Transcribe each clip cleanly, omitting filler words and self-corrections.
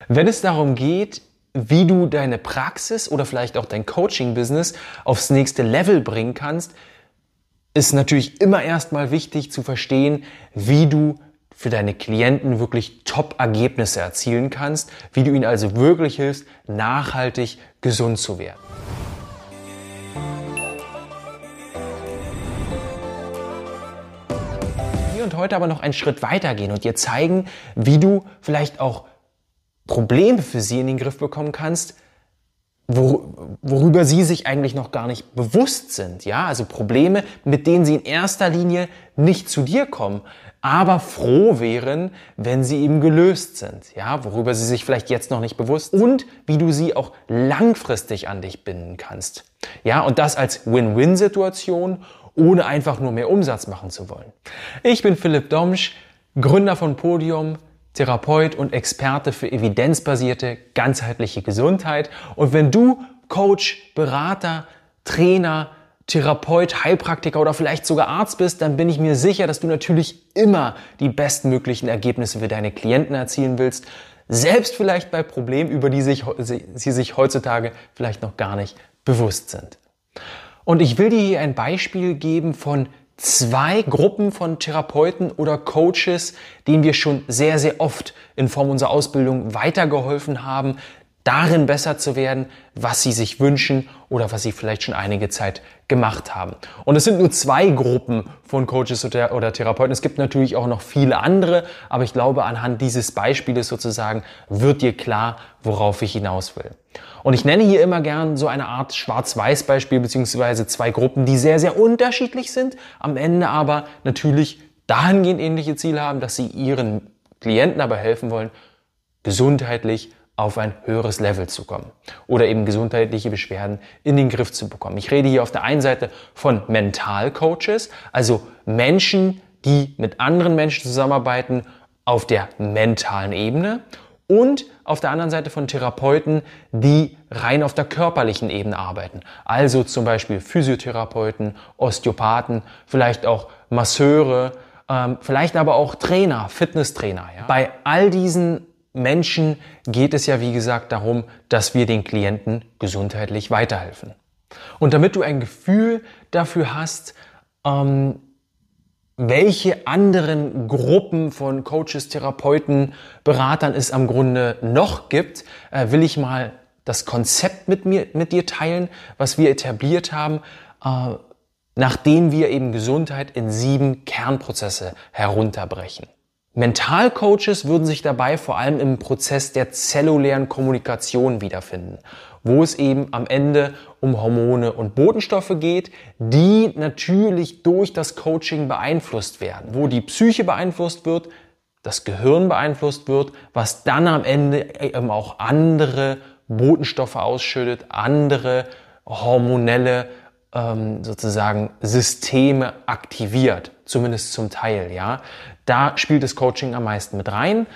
Wenn es darum geht, wie du deine Praxis oder vielleicht auch dein Coaching-Business aufs nächste Level bringen kannst, ist natürlich immer erstmal wichtig zu verstehen, wie du für deine Klienten wirklich Top-Ergebnisse erzielen kannst, wie du ihnen also wirklich hilfst, nachhaltig gesund zu werden. Wir und heute aber noch einen Schritt weiter gehen und dir zeigen, wie du vielleicht auch Probleme für sie in den Griff bekommen kannst, worüber sie sich eigentlich noch gar nicht bewusst sind. Ja, also Probleme, mit denen sie in erster Linie nicht zu dir kommen, aber froh wären, wenn sie eben gelöst sind. Ja, worüber sie sich vielleicht jetzt noch nicht bewusst sind und wie du sie auch langfristig an dich binden kannst. Ja, und das als Win-Win-Situation, ohne einfach nur mehr Umsatz machen zu wollen. Ich bin Philipp Domsch, Gründer von Podium, Therapeut und Experte für evidenzbasierte, ganzheitliche Gesundheit. Und wenn du Coach, Berater, Trainer, Therapeut, Heilpraktiker oder vielleicht sogar Arzt bist, dann bin ich mir sicher, dass du natürlich immer die bestmöglichen Ergebnisse für deine Klienten erzielen willst. Selbst vielleicht bei Problemen, über die sie sich heutzutage vielleicht noch gar nicht bewusst sind. Und ich will dir hier ein Beispiel geben von 2 Gruppen von Therapeuten oder Coaches, denen wir schon sehr, sehr oft in Form unserer Ausbildung weitergeholfen haben, darin besser zu werden, was sie sich wünschen oder was sie vielleicht schon einige Zeit gemacht haben. Und es sind nur 2 Gruppen von Coaches oder Therapeuten. Es gibt natürlich auch noch viele andere, aber ich glaube, anhand dieses Beispieles sozusagen wird dir klar, worauf ich hinaus will. Und ich nenne hier immer gern so eine Art Schwarz-Weiß-Beispiel beziehungsweise 2 Gruppen, die sehr, sehr unterschiedlich sind, am Ende aber natürlich dahingehend ähnliche Ziele haben, dass sie ihren Klienten dabei helfen wollen, gesundheitlich auf ein höheres Level zu kommen oder eben gesundheitliche Beschwerden in den Griff zu bekommen. Ich rede hier auf der einen Seite von Mentalcoaches, also Menschen, die mit anderen Menschen zusammenarbeiten auf der mentalen Ebene, und auf der anderen Seite von Therapeuten, die rein auf der körperlichen Ebene arbeiten. Also zum Beispiel Physiotherapeuten, Osteopathen, vielleicht auch Masseure, vielleicht aber auch Trainer, Fitnesstrainer. Ja? Bei all diesen Menschen geht es ja, wie gesagt, darum, dass wir den Klienten gesundheitlich weiterhelfen. Und damit du ein Gefühl dafür hast, welche anderen Gruppen von Coaches, Therapeuten, Beratern es am Grunde noch gibt, will ich mal das Konzept mit dir teilen, was wir etabliert haben, nachdem wir eben Gesundheit in 7 Kernprozesse herunterbrechen. Mentalcoaches würden sich dabei vor allem im Prozess der zellulären Kommunikation wiederfinden, wo es eben am Ende um Hormone und Botenstoffe geht, die natürlich durch das Coaching beeinflusst werden, wo die Psyche beeinflusst wird, das Gehirn beeinflusst wird, was dann am Ende eben auch andere Botenstoffe ausschüttet, andere hormonelle sozusagen Systeme aktiviert, zumindest zum Teil, ja. Da spielt das Coaching am meisten mit rein.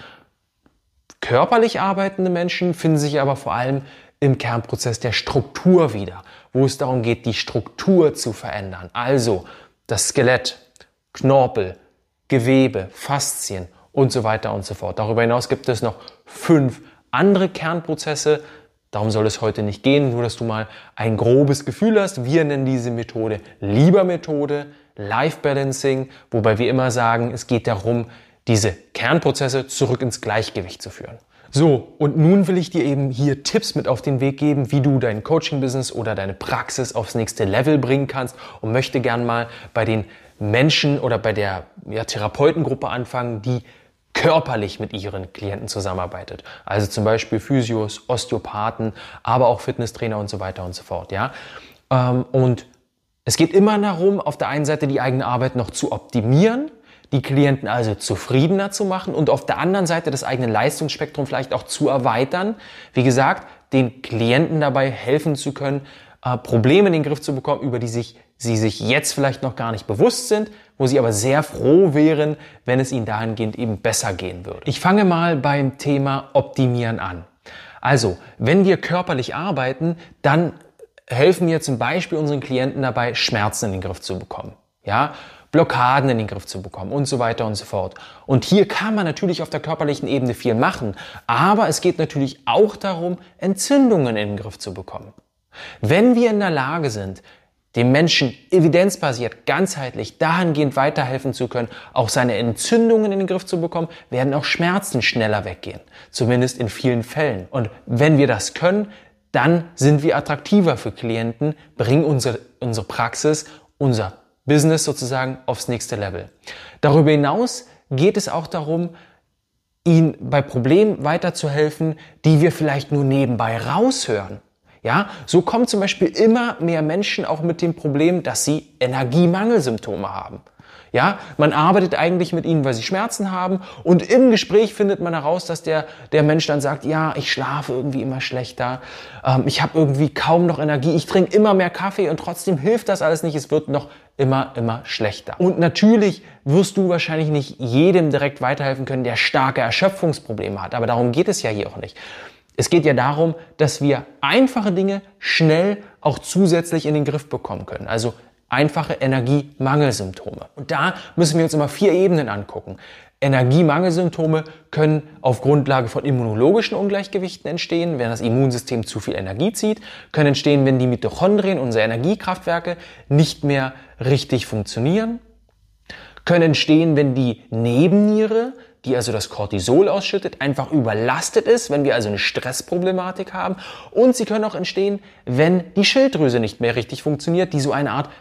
Körperlich arbeitende Menschen finden sich aber vor allem im Kernprozess der Struktur wieder, wo es darum geht, die Struktur zu verändern. Also das Skelett, Knorpel, Gewebe, Faszien und so weiter und so fort. Darüber hinaus gibt es noch 5 andere Kernprozesse. Darum soll es heute nicht gehen, nur dass du mal ein grobes Gefühl hast. Wir nennen diese Methode Lieber-Methode, Life Balancing, wobei wir immer sagen, es geht darum, diese Kernprozesse zurück ins Gleichgewicht zu führen. So, und nun will ich dir eben hier Tipps mit auf den Weg geben, wie du dein Coaching-Business oder deine Praxis aufs nächste Level bringen kannst, und möchte gern mal bei den Menschen oder bei der Therapeutengruppe anfangen, die körperlich mit ihren Klienten zusammenarbeitet. Also zum Beispiel Physios, Osteopathen, aber auch Fitnesstrainer und so weiter und so fort. Ja? Und es geht immer darum, auf der einen Seite die eigene Arbeit noch zu optimieren, die Klienten also zufriedener zu machen und auf der anderen Seite das eigene Leistungsspektrum vielleicht auch zu erweitern. Wie gesagt, den Klienten dabei helfen zu können, Probleme in den Griff zu bekommen, über die sie sich jetzt vielleicht noch gar nicht bewusst sind, wo sie aber sehr froh wären, wenn es ihnen dahingehend eben besser gehen würde. Ich fange mal beim Thema Optimieren an. Also, wenn wir körperlich arbeiten, dann helfen wir zum Beispiel unseren Klienten dabei, Schmerzen in den Griff zu bekommen. Ja, Blockaden in den Griff zu bekommen und so weiter und so fort. Und hier kann man natürlich auf der körperlichen Ebene viel machen, aber es geht natürlich auch darum, Entzündungen in den Griff zu bekommen. Wenn wir in der Lage sind, dem Menschen evidenzbasiert, ganzheitlich, dahingehend weiterhelfen zu können, auch seine Entzündungen in den Griff zu bekommen, werden auch Schmerzen schneller weggehen. Zumindest in vielen Fällen. Und wenn wir das können, dann sind wir attraktiver für Klienten, bringen unsere Praxis, unser Business sozusagen aufs nächste Level. Darüber hinaus geht es auch darum, ihnen bei Problemen weiterzuhelfen, die wir vielleicht nur nebenbei raushören. Ja, so kommen zum Beispiel immer mehr Menschen auch mit dem Problem, dass sie Energiemangelsymptome haben. Ja, man arbeitet eigentlich mit ihnen, weil sie Schmerzen haben, und im Gespräch findet man heraus, dass der Mensch dann sagt, ja, ich schlafe irgendwie immer schlechter, ich habe irgendwie kaum noch Energie, ich trinke immer mehr Kaffee und trotzdem hilft das alles nicht, es wird noch immer schlechter. Und natürlich wirst du wahrscheinlich nicht jedem direkt weiterhelfen können, der starke Erschöpfungsprobleme hat, aber darum geht es ja hier auch nicht. Es geht ja darum, dass wir einfache Dinge schnell auch zusätzlich in den Griff bekommen können. Also einfache Energiemangelsymptome. Und da müssen wir uns immer 4 Ebenen angucken. Energiemangelsymptome können auf Grundlage von immunologischen Ungleichgewichten entstehen, wenn das Immunsystem zu viel Energie zieht, können entstehen, wenn die Mitochondrien, unsere Energiekraftwerke, nicht mehr richtig funktionieren, können entstehen, wenn die Nebenniere, die also das Cortisol ausschüttet, einfach überlastet ist, wenn wir also eine Stressproblematik haben. Und sie können auch entstehen, wenn die Schilddrüse nicht mehr richtig funktioniert, die so eine Art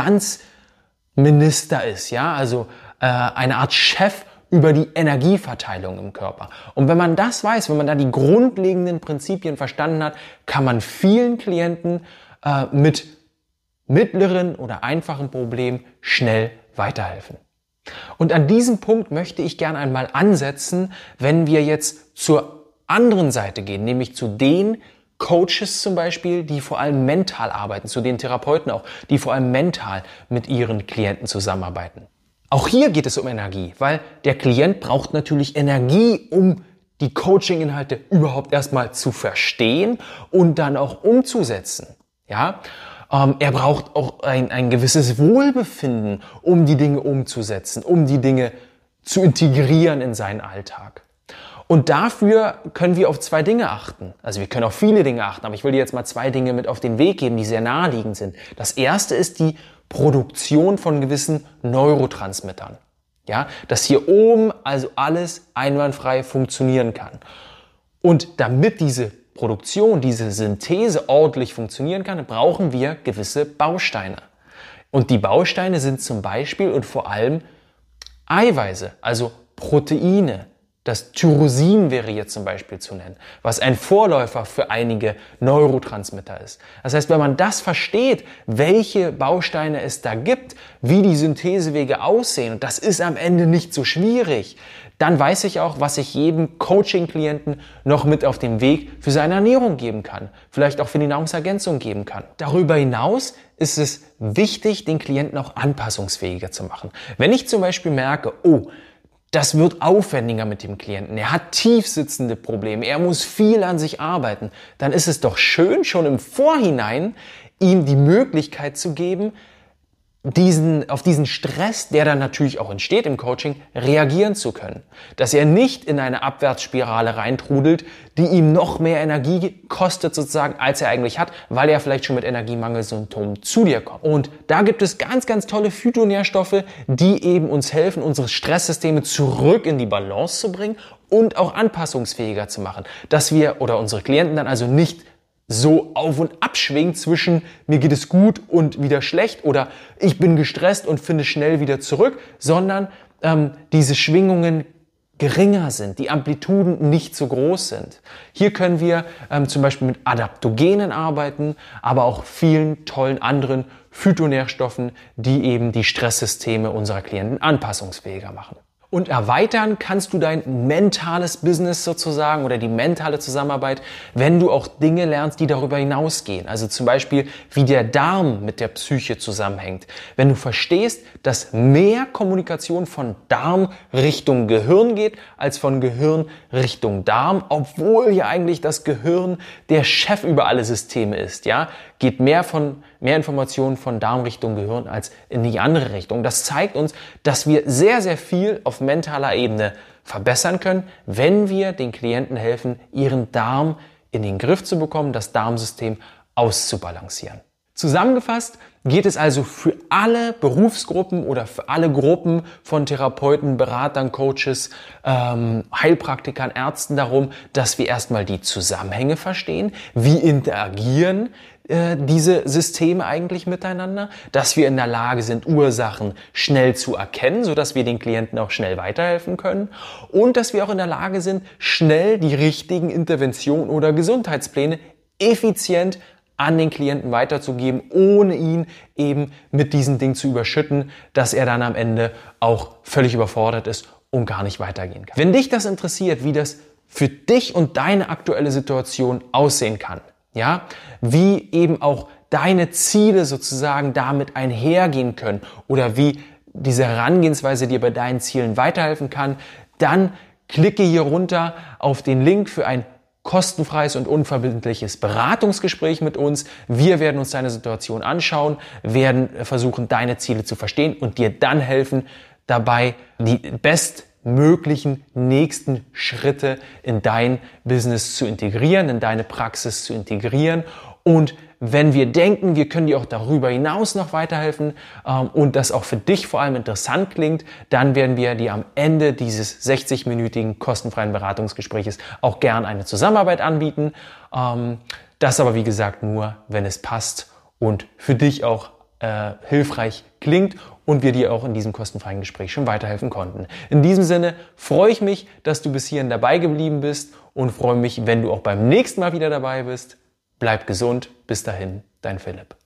Finanzminister ist, ja, also eine Art Chef über die Energieverteilung im Körper. Und wenn man das weiß, wenn man da die grundlegenden Prinzipien verstanden hat, kann man vielen Klienten mit mittleren oder einfachen Problemen schnell weiterhelfen. Und an diesem Punkt möchte ich gerne einmal ansetzen, wenn wir jetzt zur anderen Seite gehen, nämlich zu den Coaches zum Beispiel, die vor allem mental arbeiten, zu den Therapeuten auch, die vor allem mental mit ihren Klienten zusammenarbeiten. Auch hier geht es um Energie, weil der Klient braucht natürlich Energie, um die Coaching-Inhalte überhaupt erstmal zu verstehen und dann auch umzusetzen. Ja? Er braucht auch ein gewisses Wohlbefinden, um die Dinge umzusetzen, um die Dinge zu integrieren in seinen Alltag. Und dafür können wir auf 2 Dinge achten. Also wir können auf viele Dinge achten, aber ich will dir jetzt mal 2 Dinge mit auf den Weg geben, die sehr naheliegend sind. Das erste ist die Produktion von gewissen Neurotransmittern. Ja, dass hier oben also alles einwandfrei funktionieren kann. Und damit diese Produktion, diese Synthese ordentlich funktionieren kann, brauchen wir gewisse Bausteine. Und die Bausteine sind zum Beispiel und vor allem Eiweiße, also Proteine. Das Tyrosin wäre hier zum Beispiel zu nennen, was ein Vorläufer für einige Neurotransmitter ist. Das heißt, wenn man das versteht, welche Bausteine es da gibt, wie die Synthesewege aussehen, und das ist am Ende nicht so schwierig, dann weiß ich auch, was ich jedem Coaching-Klienten noch mit auf den Weg für seine Ernährung geben kann, vielleicht auch für die Nahrungsergänzung geben kann. Darüber hinaus ist es wichtig, den Klienten auch anpassungsfähiger zu machen. Wenn ich zum Beispiel merke, das wird aufwendiger mit dem Klienten, er hat tiefsitzende Probleme, er muss viel an sich arbeiten, dann ist es doch schön, schon im Vorhinein ihm die Möglichkeit zu geben, auf diesen Stress, der dann natürlich auch entsteht im Coaching, reagieren zu können. Dass er nicht in eine Abwärtsspirale reintrudelt, die ihm noch mehr Energie kostet sozusagen, als er eigentlich hat, weil er vielleicht schon mit Energiemangelsymptomen zu dir kommt. Und da gibt es ganz, ganz tolle Phytonährstoffe, die eben uns helfen, unsere Stresssysteme zurück in die Balance zu bringen und auch anpassungsfähiger zu machen. Dass wir oder unsere Klienten dann also nicht so auf und ab schwingt zwischen mir geht es gut und wieder schlecht oder ich bin gestresst und finde schnell wieder zurück, sondern diese Schwingungen geringer sind, die Amplituden nicht so groß sind. Hier können wir zum Beispiel mit Adaptogenen arbeiten, aber auch vielen tollen anderen Phytonährstoffen, die eben die Stresssysteme unserer Klienten anpassungsfähiger machen. Und erweitern kannst du dein mentales Business sozusagen oder die mentale Zusammenarbeit, wenn du auch Dinge lernst, die darüber hinausgehen. Also zum Beispiel, wie der Darm mit der Psyche zusammenhängt. Wenn du verstehst, dass mehr Kommunikation von Darm Richtung Gehirn geht, als von Gehirn Richtung Darm, obwohl ja eigentlich das Gehirn der Chef über alle Systeme ist, ja, geht mehr von mehr Informationen von Darmrichtung Gehirn als in die andere Richtung. Das zeigt uns, dass wir sehr, sehr viel auf mentaler Ebene verbessern können, wenn wir den Klienten helfen, ihren Darm in den Griff zu bekommen, das Darmsystem auszubalancieren. Zusammengefasst geht es also für alle Berufsgruppen oder für alle Gruppen von Therapeuten, Beratern, Coaches, Heilpraktikern, Ärzten darum, dass wir erstmal die Zusammenhänge verstehen, wie interagieren diese Systeme eigentlich miteinander, dass wir in der Lage sind, Ursachen schnell zu erkennen, sodass wir den Klienten auch schnell weiterhelfen können und dass wir auch in der Lage sind, schnell die richtigen Interventionen oder Gesundheitspläne effizient an den Klienten weiterzugeben, ohne ihn eben mit diesen Dingen zu überschütten, dass er dann am Ende auch völlig überfordert ist und gar nicht weitergehen kann. Wenn dich das interessiert, wie das für dich und deine aktuelle Situation aussehen kann, ja, wie eben auch deine Ziele sozusagen damit einhergehen können oder wie diese Herangehensweise dir bei deinen Zielen weiterhelfen kann, dann klicke hier runter auf den Link für ein kostenfreies und unverbindliches Beratungsgespräch mit uns. Wir werden uns deine Situation anschauen, werden versuchen, deine Ziele zu verstehen und dir dann helfen, dabei die bestmöglichen nächsten Schritte in dein Business zu integrieren, in deine Praxis zu integrieren. Und wenn wir denken, wir können dir auch darüber hinaus noch weiterhelfen und das auch für dich vor allem interessant klingt, dann werden wir dir am Ende dieses 60-minütigen kostenfreien Beratungsgespräches auch gern eine Zusammenarbeit anbieten. Das aber wie gesagt nur, wenn es passt und für dich auch hilfreich klingt und wir dir auch in diesem kostenfreien Gespräch schon weiterhelfen konnten. In diesem Sinne freue ich mich, dass du bis hierhin dabei geblieben bist und freue mich, wenn du auch beim nächsten Mal wieder dabei bist. Bleib gesund. Bis dahin, dein Philipp.